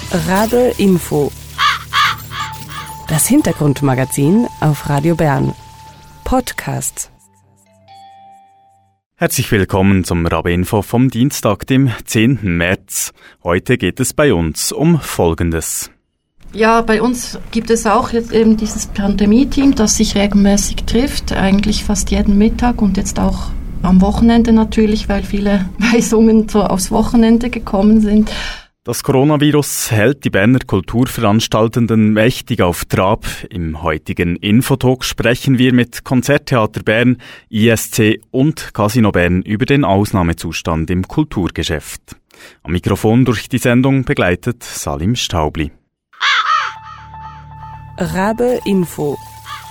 Rabe Info. Das Hintergrundmagazin auf Radio Bern. Podcast. Herzlich willkommen zum Rabe Info vom Dienstag, dem 10. März. Heute geht es bei uns um Folgendes. Ja, bei uns gibt es auch jetzt eben dieses Pandemie-Team, das sich regelmäßig trifft, eigentlich fast jeden Mittag und jetzt auch am Wochenende natürlich, weil viele Weisungen so aufs Wochenende gekommen sind. Das Coronavirus hält die Berner Kulturveranstaltenden mächtig auf Trab. Im heutigen Infotalk sprechen wir mit Konzerttheater Bern, ISC und Casino Bern über den Ausnahmezustand im Kulturgeschäft. Am Mikrofon durch die Sendung begleitet Salim Staubli. Rabe Info.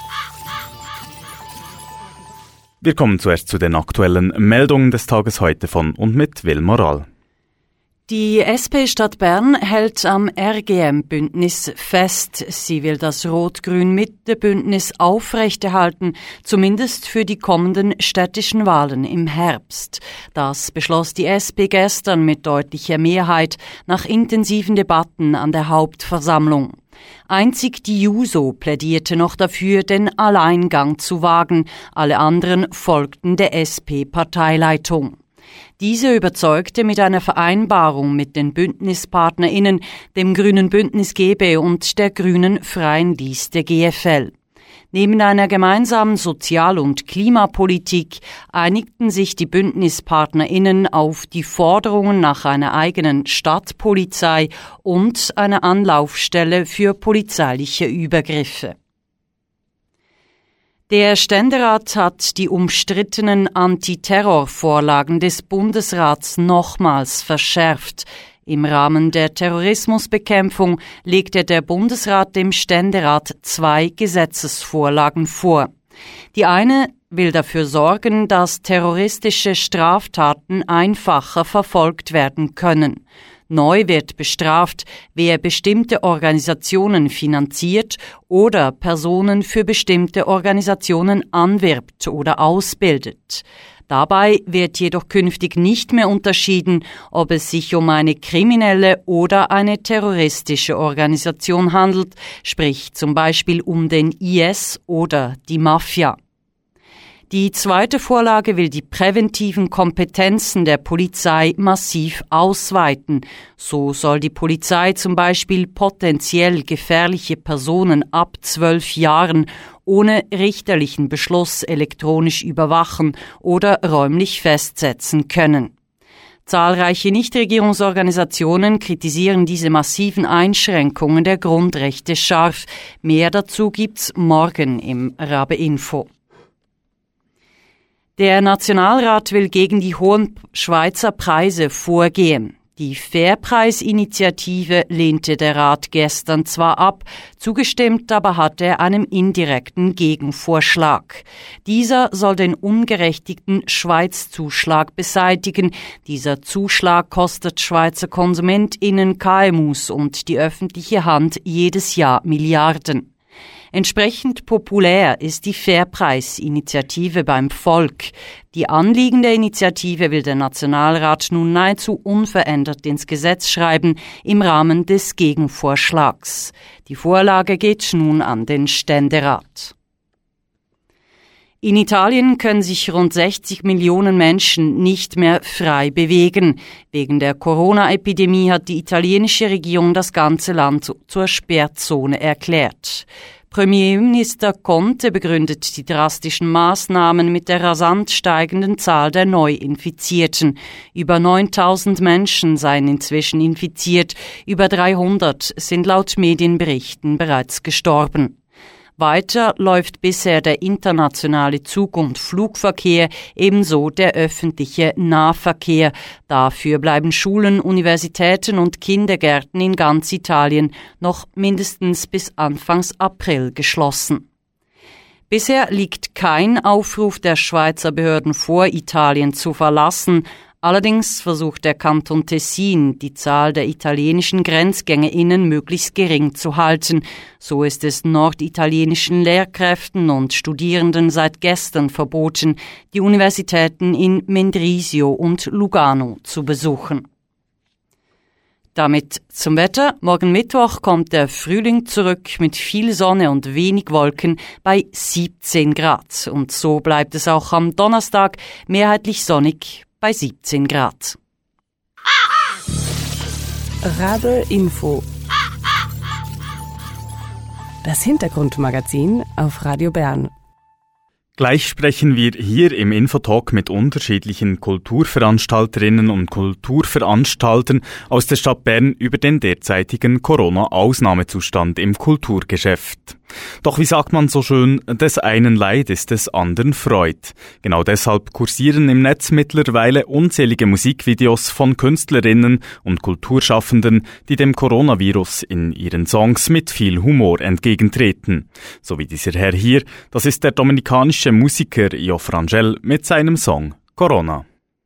Wir kommen zuerst zu den aktuellen Meldungen des Tages heute von und mit Will Moral. Die SP Stadt Bern hält am RGM-Bündnis fest. Sie will das Rot-Grün-Mitte-Bündnis aufrechterhalten, zumindest für die kommenden städtischen Wahlen im Herbst. Das beschloss die SP gestern mit deutlicher Mehrheit nach intensiven Debatten an der Hauptversammlung. Einzig die JUSO plädierte noch dafür, den Alleingang zu wagen. Alle anderen folgten der SP-Parteileitung. Diese überzeugte mit einer Vereinbarung mit den BündnispartnerInnen, dem Grünen Bündnis GB und der Grünen Freien Liste GFL. Neben einer gemeinsamen Sozial- und Klimapolitik einigten sich die BündnispartnerInnen auf die Forderungen nach einer eigenen Stadtpolizei und einer Anlaufstelle für polizeiliche Übergriffe. Der Ständerat hat die umstrittenen Antiterrorvorlagen des Bundesrats nochmals verschärft. Im Rahmen der Terrorismusbekämpfung legte der Bundesrat dem Ständerat 2 Gesetzesvorlagen vor. Die eine will dafür sorgen, dass terroristische Straftaten einfacher verfolgt werden können. Neu wird bestraft, wer bestimmte Organisationen finanziert oder Personen für bestimmte Organisationen anwirbt oder ausbildet. Dabei wird jedoch künftig nicht mehr unterschieden, ob es sich um eine kriminelle oder eine terroristische Organisation handelt, sprich zum Beispiel um den IS oder die Mafia. Die zweite Vorlage will die präventiven Kompetenzen der Polizei massiv ausweiten. So soll die Polizei zum Beispiel potenziell gefährliche Personen ab 12 Jahren ohne richterlichen Beschluss elektronisch überwachen oder räumlich festsetzen können. Zahlreiche Nichtregierungsorganisationen kritisieren diese massiven Einschränkungen der Grundrechte scharf. Mehr dazu gibt's morgen im Rabe Info. Der Nationalrat will gegen die hohen Schweizer Preise vorgehen. Die Fairpreis-Initiative lehnte der Rat gestern zwar ab, zugestimmt aber hat er einem indirekten Gegenvorschlag. Dieser soll den ungerechtigten Schweizzuschlag beseitigen. Dieser Zuschlag kostet Schweizer KonsumentInnen, KMUs und die öffentliche Hand jedes Jahr Milliarden. Entsprechend populär ist die Fairpreis-Initiative beim Volk. Die Anliegen der Initiative will der Nationalrat nun nahezu unverändert ins Gesetz schreiben im Rahmen des Gegenvorschlags. Die Vorlage geht nun an den Ständerat. In Italien können sich rund 60 Millionen Menschen nicht mehr frei bewegen. Wegen der Corona-Epidemie hat die italienische Regierung das ganze Land zur Sperrzone erklärt. Premierminister Conte begründet die drastischen Maßnahmen mit der rasant steigenden Zahl der Neuinfizierten. Über 9.000 Menschen seien inzwischen infiziert, über 300 sind laut Medienberichten bereits gestorben. Weiter läuft bisher der internationale Zug- und Flugverkehr, ebenso der öffentliche Nahverkehr. Dafür bleiben Schulen, Universitäten und Kindergärten in ganz Italien noch mindestens bis Anfang April geschlossen. Bisher liegt kein Aufruf der Schweizer Behörden vor, Italien zu verlassen. Allerdings versucht der Kanton Tessin, die Zahl der italienischen GrenzgängerInnen möglichst gering zu halten. So ist es norditalienischen Lehrkräften und Studierenden seit gestern verboten, die Universitäten in Mendrisio und Lugano zu besuchen. Damit zum Wetter. Morgen Mittwoch kommt der Frühling zurück mit viel Sonne und wenig Wolken bei 17 Grad. Und so bleibt es auch am Donnerstag mehrheitlich sonnig bei 17 Grad. Rabe Info. Das Hintergrundmagazin auf Radio Bern. Gleich sprechen wir hier im Infotalk mit unterschiedlichen Kulturveranstalterinnen und Kulturveranstaltern aus der Stadt Bern über den derzeitigen Corona-Ausnahmezustand im Kulturgeschäft. Doch wie sagt man so schön, des einen Leid ist des anderen Freud. Genau deshalb kursieren im Netz mittlerweile unzählige Musikvideos von Künstlerinnen und Kulturschaffenden, die dem Coronavirus in ihren Songs mit viel Humor entgegentreten. So wie dieser Herr hier, das ist der dominikanische Musiker Joff Rangel mit seinem Song Corona.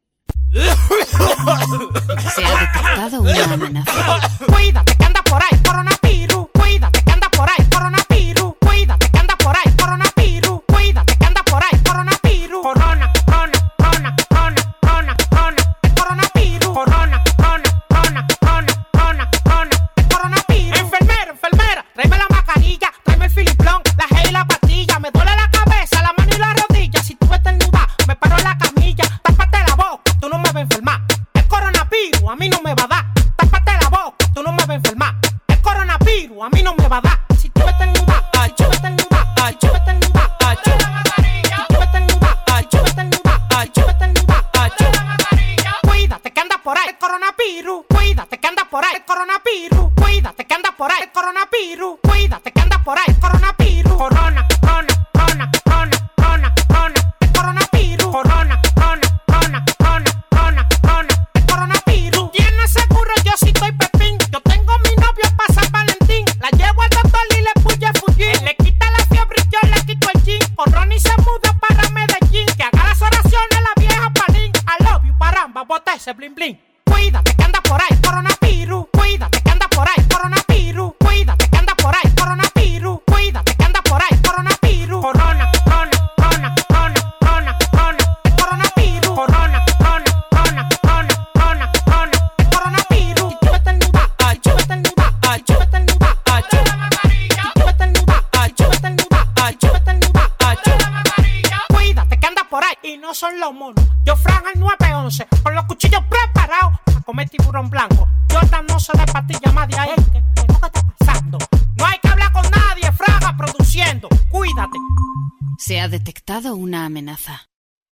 Se ha detectado una amenaza. Cuídate que anda por ahí, coronavirus. Cuídate que anda por ahí, coronavirus. Cuídate que anda por ahí, coronavirus. Cuídate que anda por ahí, coronavirus. Corona, corona, corona, corona, corona, corona, coronavirus. Corona, corona, corona, corona, corona, corona, coronavirus. Enfermera, enfermera, tráeme la mascarilla, tráeme el filiplón, la gel y la pastilla. Me duele la cabeza, la mano y la rodilla. Si tú estornudas, me paro en la camilla. Tápate la boca, tú no me vas a enfermar. El coronavirus a mí no me va a dar. Tápate la boca, tú no me vas a enfermar. El coronavirus a mí no me va a dar. Si tú estornudas, yo estornudas, yo estornudas, yo estornudas, yo estornudas, yo estornudas, yo. Cuídate que anda por ahí el coronavirus. Cuídate que anda por ahí el coronavirus. Cuídate que anda por ahí el coronavirus. Cuídate que anda por ahí el coronavirus. Corona, corona, corona, corona, corona, corona, el coronavirus. Corona, corona, corona, corona, corona, corona, el coronavirus. ¿Tienes seguro? Yo sí estoy pepín. Yo tengo mi novio para San Valentín. La llevo al doctor y le puye fullín. Le quita la fiebre y yo le quito el jean. Con Ronnie se muda para Medellín. Que haga las oraciones la vieja Palín. I love you, paramba, bota ese blin blin. Cuídate que anda por ahí coronavirus. Cuídate que anda por ahí coronavirus. Cuídate que anda por ahí coronavirus. Cuídate que anda por ahí coronavirus. Corona, corona, corona, corona, corona, corona, el coronavirus. Corona, corona, corona, corona, corona, corona, el coronavirus. Y tú estornudas, yo estornudas, yo estornudas, yo. Y tú estornudas, yo estornudas, yo estornudas, yo. Cuídate que anda por ahí y no son los monos. Yo franja el 911 con los cuchillos preparados a comer tiburón blanco. Jordan no se de pastilla más de ahí. ¿Qué es lo que está pasando? No hay que hablar con nadie, fraga produciendo. Cuídate. Se ha detectado una amenaza.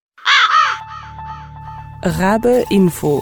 Rabe Info.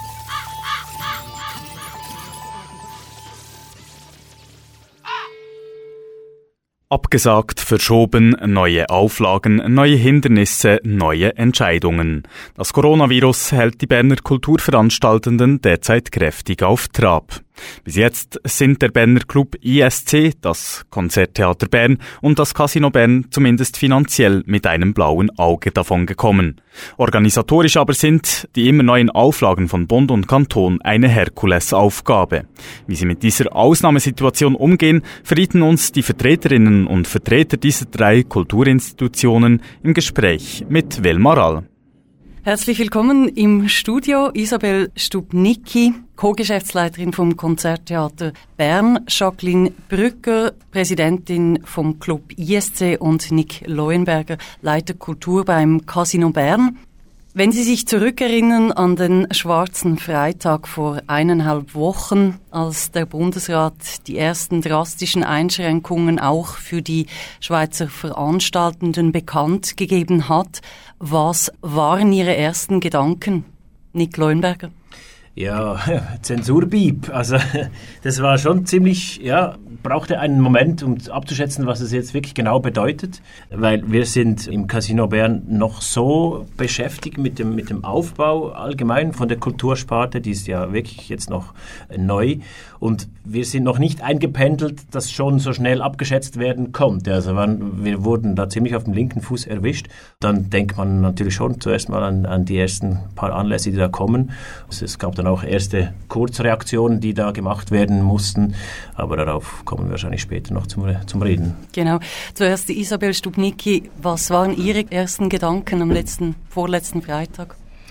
Abgesagt, verschoben, neue Auflagen, neue Hindernisse, neue Entscheidungen. Das Coronavirus hält die Berner Kulturveranstaltenden derzeit kräftig auf Trab. Bis jetzt sind der Berner Club ISC, das Konzerttheater Bern und das Casino Bern zumindest finanziell mit einem blauen Auge davon gekommen. Organisatorisch aber sind die immer neuen Auflagen von Bund und Kanton eine Herkulesaufgabe. Wie sie mit dieser Ausnahmesituation umgehen, verrieten uns die Vertreterinnen und Vertreter dieser 3 Kulturinstitutionen im Gespräch mit Wilma Rall. Herzlich willkommen im Studio Isabel Stubnicki, Co-Geschäftsleiterin vom Konzerttheater Bern, Jacqueline Brücker, Präsidentin vom Club ISC und Nick Leuenberger, Leiter Kultur beim Casino Bern. Wenn Sie sich zurückerinnern an den Schwarzen Freitag vor 1,5 Wochen, als der Bundesrat die ersten drastischen Einschränkungen auch für die Schweizer Veranstaltenden bekannt gegeben hat, was waren Ihre ersten Gedanken, Nick Leuenberger? Ja, Zensurbieb. Also das war schon ziemlich, brauchte einen Moment, um abzuschätzen, was es jetzt wirklich genau bedeutet, weil wir sind im Casino Bern noch so beschäftigt mit dem Aufbau allgemein von der Kultursparte, die ist ja wirklich jetzt noch neu und wir sind noch nicht eingependelt, dass schon so schnell abgeschätzt werden konnte. Also wir wurden da ziemlich auf dem linken Fuß erwischt. Dann denkt man natürlich schon zuerst mal an die ersten paar Anlässe, die da kommen. Also es gab dann auch erste Kurzreaktionen, die da gemacht werden mussten, aber darauf kommen wir wahrscheinlich später noch zum Reden. Genau. Zuerst Isabel Stubnicki, was waren Ihre ersten Gedanken am vorletzten Freitag?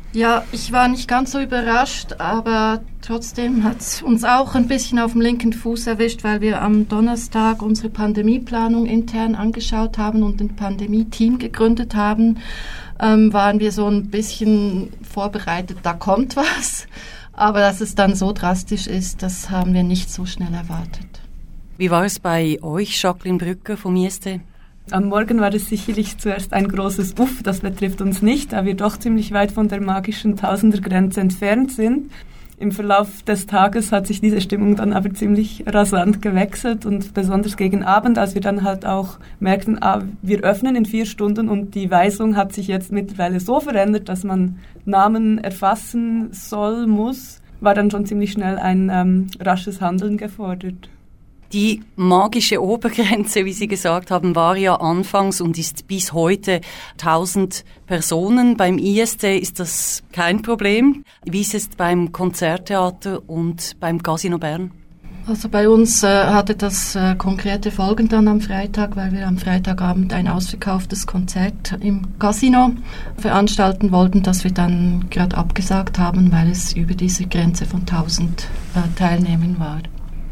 Ja, ich war nicht ganz so überrascht, aber trotzdem hat es uns auch ein bisschen auf dem linken Fuß erwischt, weil wir am Donnerstag unsere Pandemieplanung intern angeschaut haben und ein Pandemie-Team gegründet haben, waren wir so ein bisschen vorbereitet, da kommt was. Aber dass es dann so drastisch ist, das haben wir nicht so schnell erwartet. Wie war es bei euch, Jacqueline Brücker vom IST? Am Morgen war es sicherlich zuerst ein großes Uff, das betrifft uns nicht, da wir doch ziemlich weit von der magischen Tausendergrenze entfernt sind. Im Verlauf des Tages hat sich diese Stimmung dann aber ziemlich rasant gewechselt und besonders gegen Abend, als wir dann halt auch merkten, wir öffnen in 4 Stunden und die Weisung hat sich jetzt mittlerweile so verändert, dass man Namen erfassen muss, war dann schon ziemlich schnell ein rasches Handeln gefordert. Die magische Obergrenze, wie Sie gesagt haben, war ja anfangs und ist bis heute 1000 Personen. Beim IST ist das kein Problem. Wie ist es beim Konzerttheater und beim Casino Bern? Also bei uns hatte das konkrete Folgen dann am Freitag, weil wir am Freitagabend ein ausverkauftes Konzert im Casino veranstalten wollten, das wir dann gerade abgesagt haben, weil es über diese Grenze von 1000 Teilnehmern war.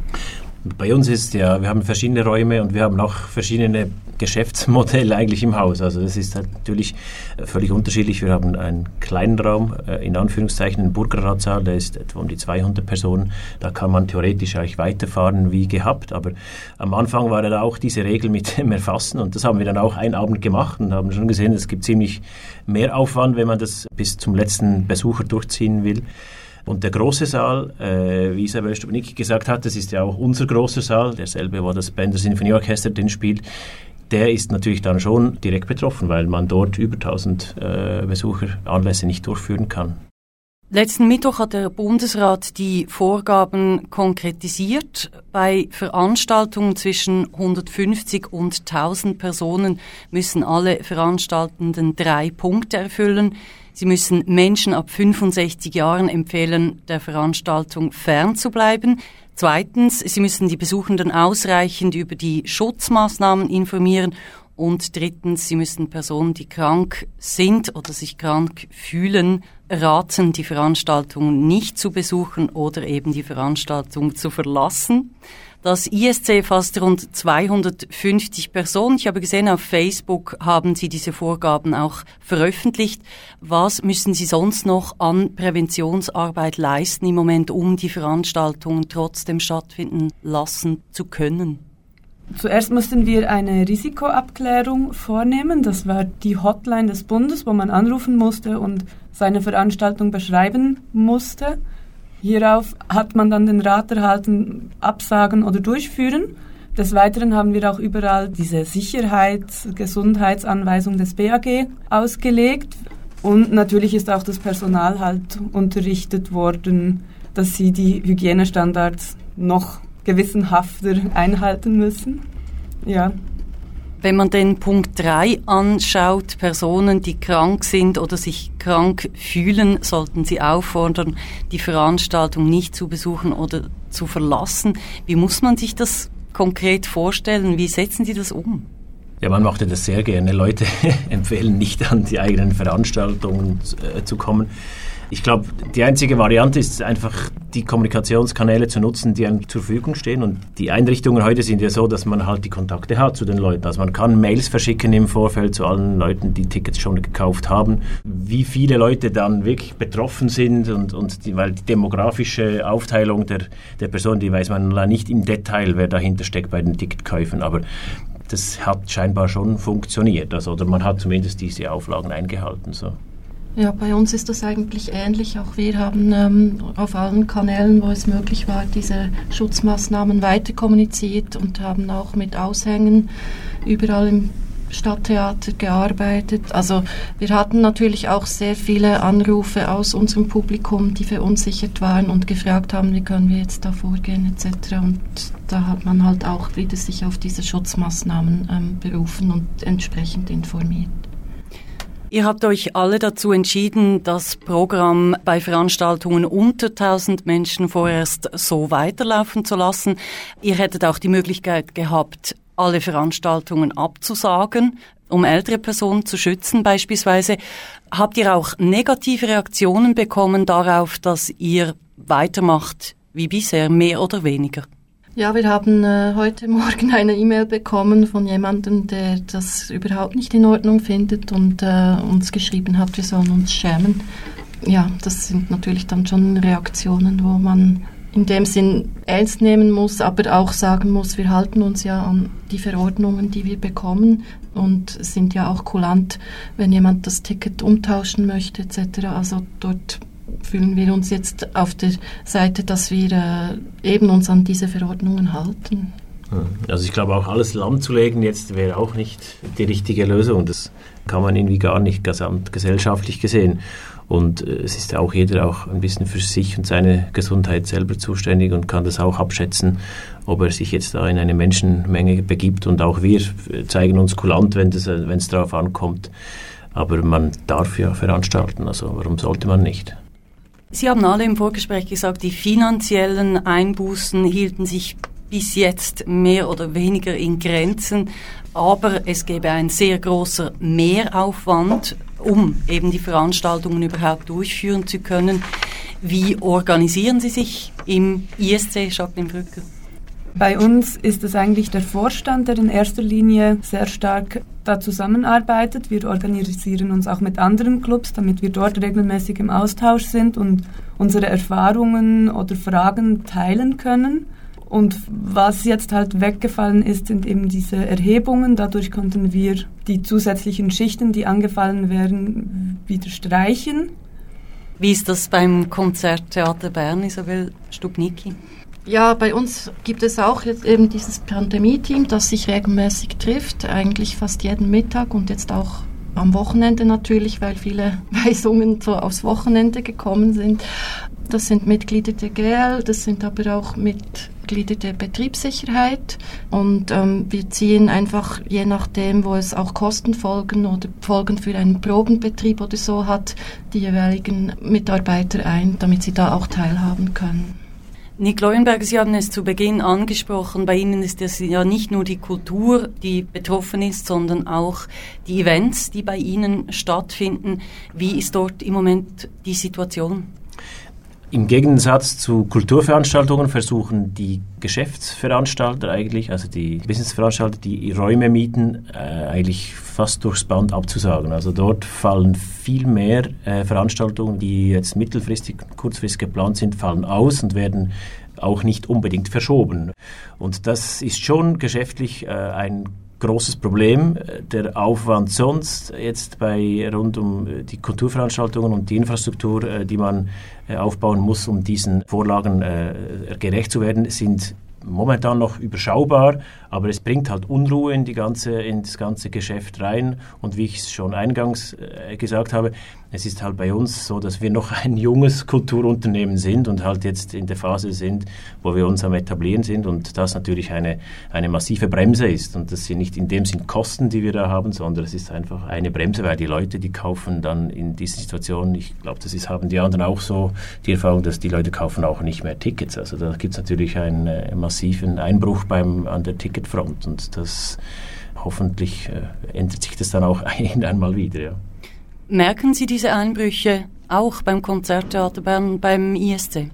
Bei uns ist ja, wir haben verschiedene Räume und wir haben auch verschiedene Geschäftsmodelle eigentlich im Haus. Also das ist halt natürlich völlig unterschiedlich. Wir haben einen kleinen Raum, in Anführungszeichen, einen Burgerratssaal, der ist etwa um die 200 Personen. Da kann man theoretisch eigentlich weiterfahren wie gehabt. Aber am Anfang war da auch diese Regel mit dem Erfassen und das haben wir dann auch einen Abend gemacht und haben schon gesehen, es gibt ziemlich mehr Aufwand, wenn man das bis zum letzten Besucher durchziehen will. Und der große Saal, wie Isabel Stupnik gesagt hat, das ist ja auch unser großer Saal, derselbe, wo das Bender Sinfonieorchester drin spielt, der ist natürlich dann schon direkt betroffen, weil man dort über 1000 Besucher Anlässe nicht durchführen kann. Letzten Mittwoch hat der Bundesrat die Vorgaben konkretisiert. Bei Veranstaltungen zwischen 150 und 1000 Personen müssen alle Veranstaltenden 3 Punkte erfüllen. Sie müssen Menschen ab 65 Jahren empfehlen, der Veranstaltung fernzubleiben. Zweitens, sie müssen die Besuchenden ausreichend über die Schutzmaßnahmen informieren. Und drittens, sie müssen Personen, die krank sind oder sich krank fühlen, raten, die Veranstaltung nicht zu besuchen oder eben die Veranstaltung zu verlassen. Das ISC fasst rund 250 Personen. Ich habe gesehen, auf Facebook haben Sie diese Vorgaben auch veröffentlicht. Was müssen Sie sonst noch an Präventionsarbeit leisten im Moment, um die Veranstaltungen trotzdem stattfinden lassen zu können? Zuerst mussten wir eine Risikoabklärung vornehmen. Das war die Hotline des Bundes, wo man anrufen musste und seine Veranstaltung beschreiben musste. Hierauf hat man dann den Rat erhalten, absagen oder durchführen. Des Weiteren haben wir auch überall diese Gesundheitsanweisung des BAG ausgelegt. Und natürlich ist auch das Personal halt unterrichtet worden, dass sie die Hygienestandards noch gewissenhafter einhalten müssen. Ja. Wenn man den Punkt 3 anschaut, Personen, die krank sind oder sich krank fühlen, sollten sie auffordern, die Veranstaltung nicht zu besuchen oder zu verlassen. Wie muss man sich das konkret vorstellen? Wie setzen Sie das um? Ja, man machte das sehr gerne. Leute empfehlen nicht an die eigenen Veranstaltungen zu kommen. Ich glaube, die einzige Variante ist einfach, die Kommunikationskanäle zu nutzen, die einem zur Verfügung stehen. Und die Einrichtungen heute sind ja so, dass man halt die Kontakte hat zu den Leuten. Also man kann Mails verschicken im Vorfeld zu allen Leuten, die Tickets schon gekauft haben. Wie viele Leute dann wirklich betroffen sind weil die demografische Aufteilung der Personen, die weiß man nicht im Detail, wer dahinter steckt bei den Ticketkäufen. Aber das hat scheinbar schon funktioniert. Also, oder man hat zumindest diese Auflagen eingehalten. So. Ja, bei uns ist das eigentlich ähnlich. Auch wir haben auf allen Kanälen, wo es möglich war, diese Schutzmaßnahmen weiter kommuniziert und haben auch mit Aushängen überall im Stadttheater gearbeitet. Also wir hatten natürlich auch sehr viele Anrufe aus unserem Publikum, die verunsichert waren und gefragt haben, wie können wir jetzt da vorgehen etc. Und da hat man halt auch wieder sich auf diese Schutzmaßnahmen berufen und entsprechend informiert. Ihr habt euch alle dazu entschieden, das Programm bei Veranstaltungen unter 1000 Menschen vorerst so weiterlaufen zu lassen. Ihr hättet auch die Möglichkeit gehabt, alle Veranstaltungen abzusagen, um ältere Personen zu schützen beispielsweise. Habt ihr auch negative Reaktionen bekommen darauf, dass ihr weitermacht wie bisher, mehr oder weniger? Ja, wir haben heute Morgen eine E-Mail bekommen von jemandem, der das überhaupt nicht in Ordnung findet und uns geschrieben hat, wir sollen uns schämen. Ja, das sind natürlich dann schon Reaktionen, wo man in dem Sinn ernst nehmen muss, aber auch sagen muss, wir halten uns ja an die Verordnungen, die wir bekommen und sind ja auch kulant, wenn jemand das Ticket umtauschen möchte etc. Also dort fühlen wir uns jetzt auf der Seite, dass wir eben uns an diese Verordnungen halten. Also ich glaube auch, alles lahmzulegen jetzt wäre auch nicht die richtige Lösung. Das kann man irgendwie gar nicht gesamtgesellschaftlich gesehen. Und es ist ja auch jeder auch ein bisschen für sich und seine Gesundheit selber zuständig und kann das auch abschätzen, ob er sich jetzt da in eine Menschenmenge begibt. Und auch wir zeigen uns kulant, wenn es darauf ankommt. Aber man darf ja veranstalten, also warum sollte man nicht? Sie haben alle im Vorgespräch gesagt, die finanziellen Einbußen hielten sich bis jetzt mehr oder weniger in Grenzen, aber es gäbe ein sehr großer Mehraufwand, um eben die Veranstaltungen überhaupt durchführen zu können. Wie organisieren Sie sich im ISC, Jacqueline Brücker? Bei uns ist es eigentlich der Vorstand, der in erster Linie sehr stark da zusammenarbeitet. Wir organisieren uns auch mit anderen Clubs, damit wir dort regelmäßig im Austausch sind und unsere Erfahrungen oder Fragen teilen können. Und was jetzt halt weggefallen ist, sind eben diese Erhebungen. Dadurch konnten wir die zusätzlichen Schichten, die angefallen wären, wieder streichen. Wie ist das beim Konzerttheater Bern, Isabel Stupnicki? Ja, bei uns gibt es auch jetzt eben dieses Pandemie-Team, das sich regelmäßig trifft, eigentlich fast jeden Mittag und jetzt auch am Wochenende natürlich, weil viele Weisungen so aufs Wochenende gekommen sind. Das sind Mitglieder der GL, das sind aber auch Mitglieder der Betriebssicherheit und wir ziehen einfach, je nachdem, wo es auch Kosten folgen oder Folgen für einen Probenbetrieb oder so hat, die jeweiligen Mitarbeiter ein, damit sie da auch teilhaben können. Nick Leuenberger, Sie haben es zu Beginn angesprochen, bei Ihnen ist es ja nicht nur die Kultur, die betroffen ist, sondern auch die Events, die bei Ihnen stattfinden. Wie ist dort im Moment die Situation? Im Gegensatz zu Kulturveranstaltungen versuchen die Geschäftsveranstalter eigentlich, also die Businessveranstalter, die Räume mieten, eigentlich fast durchs Band abzusagen. Also dort fallen viel mehr Veranstaltungen, die jetzt mittelfristig, kurzfristig geplant sind, fallen aus und werden auch nicht unbedingt verschoben. Und das ist schon geschäftlich ein großes Problem. Der Aufwand sonst jetzt rund um die Kulturveranstaltungen und die Infrastruktur, die man aufbauen muss, um diesen Vorlagen gerecht zu werden, sind momentan noch überschaubar, aber es bringt halt Unruhe in das ganze Geschäft rein. Und wie ich es schon eingangs gesagt habe, es ist halt bei uns so, dass wir noch ein junges Kulturunternehmen sind und halt jetzt in der Phase sind, wo wir uns am Etablieren sind und das natürlich eine massive Bremse ist. Und das sind nicht in dem Sinn Kosten, die wir da haben, sondern es ist einfach eine Bremse, weil die Leute, die kaufen dann in dieser Situation, ich glaube, haben die anderen auch so die Erfahrung, dass die Leute kaufen auch nicht mehr Tickets. Also da gibt es natürlich einen massiven Einbruch an der Ticketfront und das hoffentlich ändert sich das dann auch einmal wieder, ja. Merken Sie diese Einbrüche auch beim Konzerttheater Bern, beim ISC?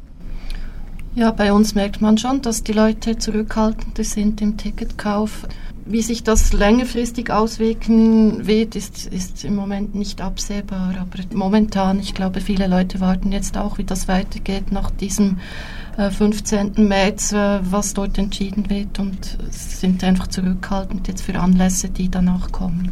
Ja, bei uns merkt man schon, dass die Leute zurückhaltender sind im Ticketkauf. Wie sich das längerfristig auswirken wird, ist im Moment nicht absehbar. Aber momentan, ich glaube, viele Leute warten jetzt auch, wie das weitergeht nach diesem 15. März, was dort entschieden wird und sind einfach zurückhaltend jetzt für Anlässe, die danach kommen.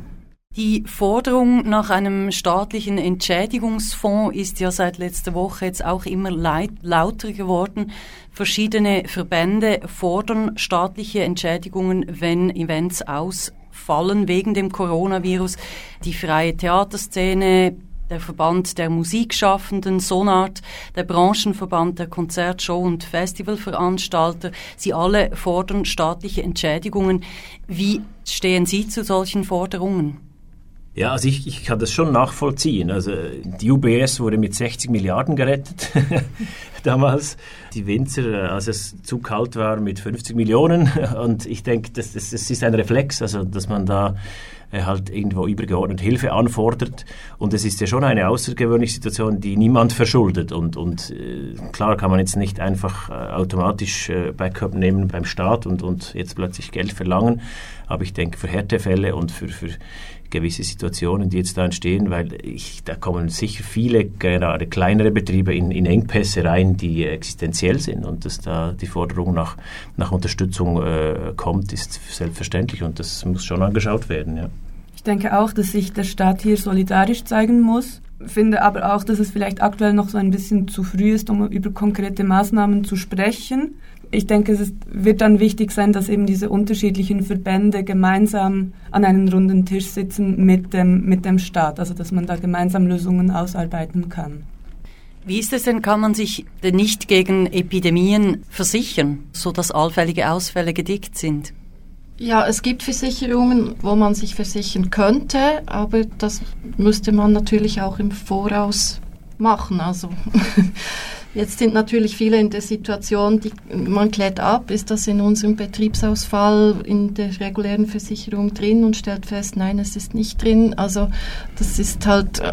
Die Forderung nach einem staatlichen Entschädigungsfonds ist ja seit letzter Woche jetzt auch immer lauter geworden. Verschiedene Verbände fordern staatliche Entschädigungen, wenn Events ausfallen wegen dem Coronavirus. Die freie Theaterszene, der Verband der Musikschaffenden, Sonart, der Branchenverband der Konzertshow- und Festivalveranstalter, sie alle fordern staatliche Entschädigungen. Wie stehen Sie zu solchen Forderungen? Ja, also ich kann das schon nachvollziehen. Also die UBS wurde mit 60 Milliarden gerettet damals. Die Winzer, als es zu kalt war, mit 50 Millionen. Und ich denke, das ist ein Reflex, also dass man da halt irgendwo übergeordnet Hilfe anfordert. Und es ist ja schon eine außergewöhnliche Situation, die niemand verschuldet. Und klar kann man jetzt nicht einfach automatisch Backup nehmen beim Staat und jetzt plötzlich Geld verlangen. Aber ich denke, für Härtefälle und für gewisse Situationen, die jetzt da entstehen, weil da kommen sicher viele, gerade kleinere Betriebe in Engpässe rein, die existenziell sind, und dass da die Forderung nach Unterstützung kommt, ist selbstverständlich, und das muss schon angeschaut werden. Ja. Ich denke auch, dass sich der Staat hier solidarisch zeigen muss, finde aber auch, dass es vielleicht aktuell noch so ein bisschen zu früh ist, um über konkrete Maßnahmen zu sprechen. Ich denke, wird dann wichtig sein, dass eben diese unterschiedlichen Verbände gemeinsam an einen runden Tisch sitzen mit dem Staat, also dass man da gemeinsam Lösungen ausarbeiten kann. Wie ist es denn, kann man sich denn nicht gegen Epidemien versichern, sodass allfällige Ausfälle gedeckt sind? Ja, es gibt Versicherungen, wo man sich versichern könnte, aber das müsste man natürlich auch im Voraus machen. Also jetzt sind natürlich viele in der Situation, man klärt ab, ist das in unserem Betriebsausfall in der regulären Versicherung drin und stellt fest, nein, es ist nicht drin. Also das ist halt,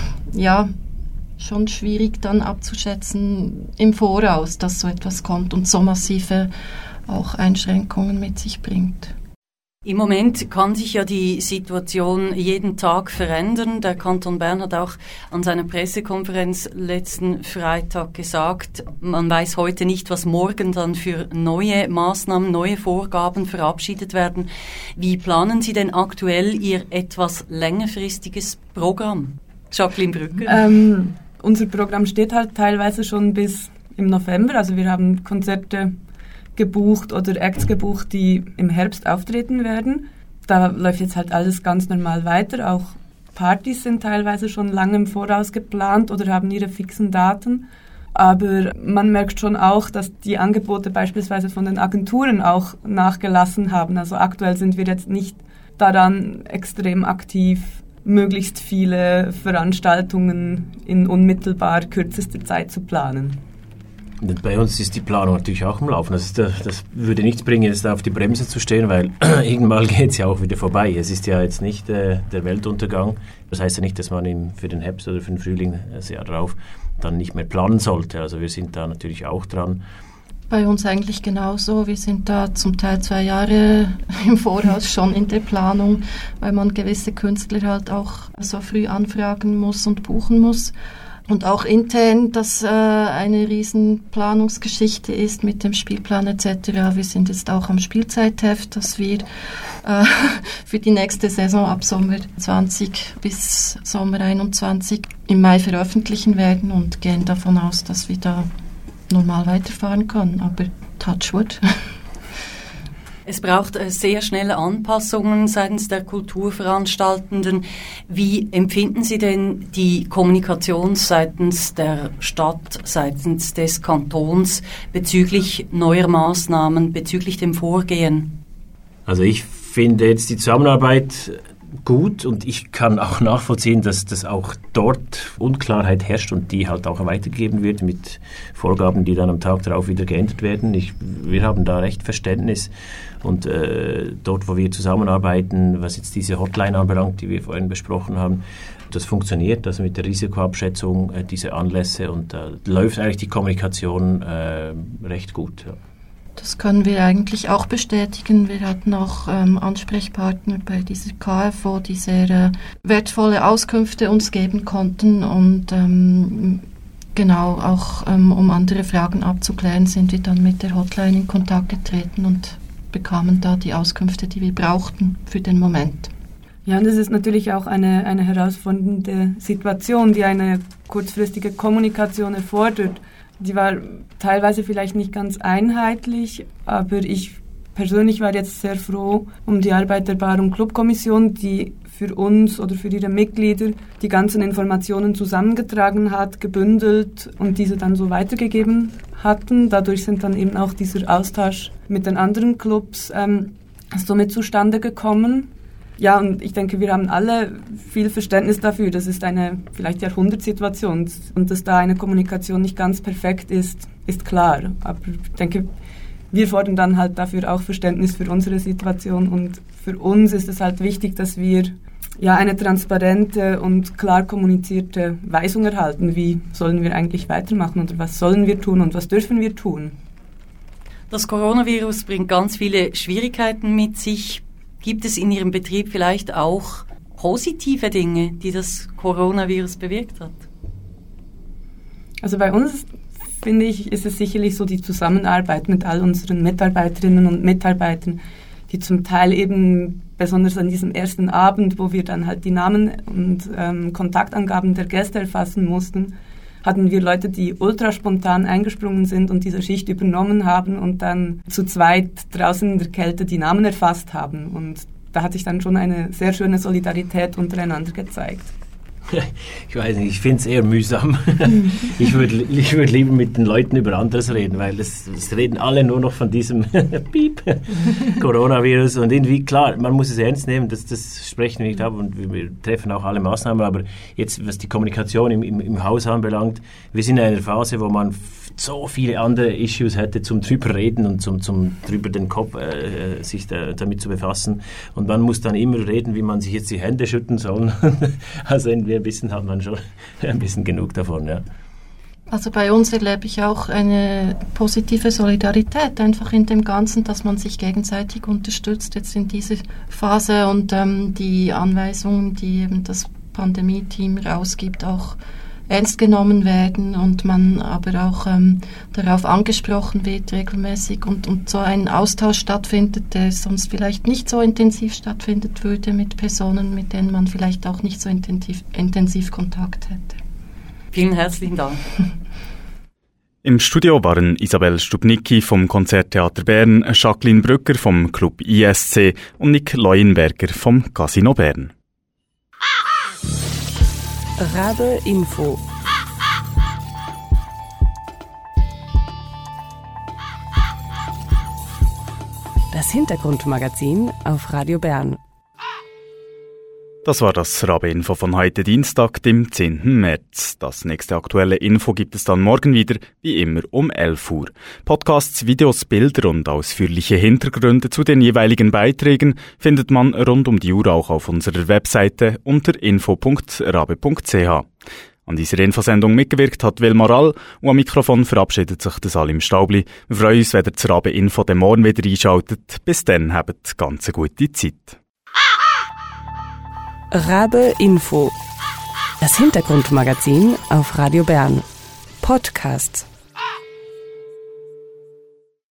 schon schwierig dann abzuschätzen im Voraus, dass so etwas kommt und so massive auch Einschränkungen mit sich bringt. Im Moment kann sich ja die Situation jeden Tag verändern. Der Kanton Bern hat auch an seiner Pressekonferenz letzten Freitag gesagt, man weiß heute nicht, was morgen dann für neue Maßnahmen, neue Vorgaben verabschiedet werden. Wie planen Sie denn aktuell Ihr etwas längerfristiges Programm? Jacqueline Brücker. Unser Programm steht halt teilweise schon bis im November. Also wir haben Konzerte gebucht oder Acts gebucht, die im Herbst auftreten werden. Da läuft jetzt halt alles ganz normal weiter. Auch Partys sind teilweise schon lange im Voraus geplant oder haben ihre fixen Daten. Aber man merkt schon auch, dass die Angebote beispielsweise von den Agenturen auch nachgelassen haben. Also aktuell sind wir jetzt nicht daran extrem aktiv, möglichst viele Veranstaltungen in unmittelbar kürzester Zeit zu planen. Und bei uns ist die Planung natürlich auch am Laufen. Das würde nichts bringen, jetzt auf die Bremse zu stehen, weil irgendwann geht es ja auch wieder vorbei. Es ist ja jetzt nicht der Weltuntergang. Das heißt ja nicht, dass man für den Herbst oder für den Frühling das Jahr drauf dann nicht mehr planen sollte. Also wir sind da natürlich auch dran. Bei uns eigentlich genauso. Wir sind da zum Teil 2 Jahre im Voraus schon in der Planung, weil man gewisse Künstler halt auch so früh anfragen muss und buchen muss. Und auch intern, dass eine riesen Planungsgeschichte ist mit dem Spielplan etc. Wir sind jetzt auch am Spielzeitheft, das wir für die nächste Saison ab Sommer 20 bis Sommer 21 im Mai veröffentlichen werden und gehen davon aus, dass wir da normal weiterfahren können. Aber touch wood. Es braucht sehr schnelle Anpassungen seitens der Kulturveranstaltenden. Wie empfinden Sie denn die Kommunikation seitens der Stadt, seitens des Kantons bezüglich neuer Maßnahmen, bezüglich dem Vorgehen? Also ich finde jetzt die Zusammenarbeit gut und ich kann auch nachvollziehen, dass das auch dort Unklarheit herrscht und die halt auch weitergegeben wird mit Vorgaben, die dann am Tag darauf wieder geändert werden. Wir haben da recht Verständnis und dort, wo wir zusammenarbeiten, was jetzt diese Hotline anbelangt, die wir vorhin besprochen haben, das funktioniert, also mit der Risikoabschätzung diese Anlässe und da läuft eigentlich die Kommunikation recht gut. Ja. Das können wir eigentlich auch bestätigen. Wir hatten auch Ansprechpartner bei dieser KFO, die sehr wertvolle Auskünfte uns geben konnten und genau auch um andere Fragen abzuklären, sind wir dann mit der Hotline in Kontakt getreten und bekamen da die Auskünfte, die wir brauchten für den Moment. Ja, und es ist natürlich auch eine herausfordernde Situation, die eine kurzfristige Kommunikation erfordert. Die war teilweise vielleicht nicht ganz einheitlich, aber ich persönlich war jetzt sehr froh um die Arbeit der Bar- und Clubkommission, die für uns oder für ihre Mitglieder die ganzen Informationen zusammengetragen hat, gebündelt und diese dann so weitergegeben hatten. Dadurch sind dann eben auch dieser Austausch mit den anderen Clubs somit zustande gekommen. Ja, und ich denke, wir haben alle viel Verständnis dafür. Das ist eine vielleicht Jahrhundertsituation und dass da eine Kommunikation nicht ganz perfekt ist, ist klar. Aber ich denke, wir fordern dann halt dafür auch Verständnis für unsere Situation und für uns ist es halt wichtig, dass wir eine transparente und klar kommunizierte Weisung erhalten. Wie sollen wir eigentlich weitermachen oder was sollen wir tun und was dürfen wir tun? Das Coronavirus bringt ganz viele Schwierigkeiten mit sich. Gibt es in Ihrem Betrieb vielleicht auch positive Dinge, die das Coronavirus bewirkt hat? Also bei uns, finde ich, ist es sicherlich so die Zusammenarbeit mit all unseren Mitarbeiterinnen und Mitarbeitern, die zum Teil eben, besonders an diesem ersten Abend, wo wir dann halt die Namen und Kontaktangaben der Gäste erfassen mussten, hatten wir Leute, die ultra spontan eingesprungen sind und diese Schicht übernommen haben und dann zu zweit draußen in der Kälte die Namen erfasst haben. Und da hat sich dann schon eine sehr schöne Solidarität untereinander gezeigt. Ich weiß nicht, ich finde es eher mühsam. Ich würd lieber mit den Leuten über anderes reden, weil es reden alle nur noch von diesem Piep, Coronavirus. Und irgendwie, klar, man muss es ernst nehmen, das sprechen wir nicht ab und wir treffen auch alle Maßnahmen. Aber jetzt, was die Kommunikation im Haus anbelangt, wir sind in einer Phase, wo man so viele andere Issues hätte zum drüber reden und zum drüber den Kopf sich damit zu befassen. Und man muss dann immer reden, wie man sich jetzt die Hände schütten soll. Also irgendwie ein bisschen hat man schon ein bisschen genug davon, ja. Also bei uns erlebe ich auch eine positive Solidarität einfach in dem Ganzen, dass man sich gegenseitig unterstützt jetzt in dieser Phase und die Anweisungen, die eben das Pandemie-Team rausgibt, auch ernst genommen werden und man aber auch darauf angesprochen wird regelmäßig und so ein Austausch stattfindet, der sonst vielleicht nicht so intensiv stattfinden würde mit Personen, mit denen man vielleicht auch nicht so intensiv Kontakt hätte. Vielen herzlichen Dank. Im Studio waren Isabel Stubnicki vom Konzerttheater Bern, Jacqueline Brücker vom Club ISC und Nick Leuenberger vom Casino Bern. Rabe Info. Das Hintergrundmagazin auf Radio Bern. Das war das Rabe-Info von heute Dienstag, dem 10. März. Das nächste aktuelle Info gibt es dann morgen wieder, wie immer um 11 Uhr. Podcasts, Videos, Bilder und ausführliche Hintergründe zu den jeweiligen Beiträgen findet man rund um die Uhr auch auf unserer Webseite unter info.rabe.ch. An dieser Infosendung mitgewirkt hat Wilmar Rall und am Mikrofon verabschiedet sich der Salim Staubli. Wir freuen uns, wenn ihr das Rabe-Info den morgen wieder einschaltet. Bis dann, habt ganz eine gute Zeit. Rabe Info. Das Hintergrundmagazin auf Radio Bern. Podcasts.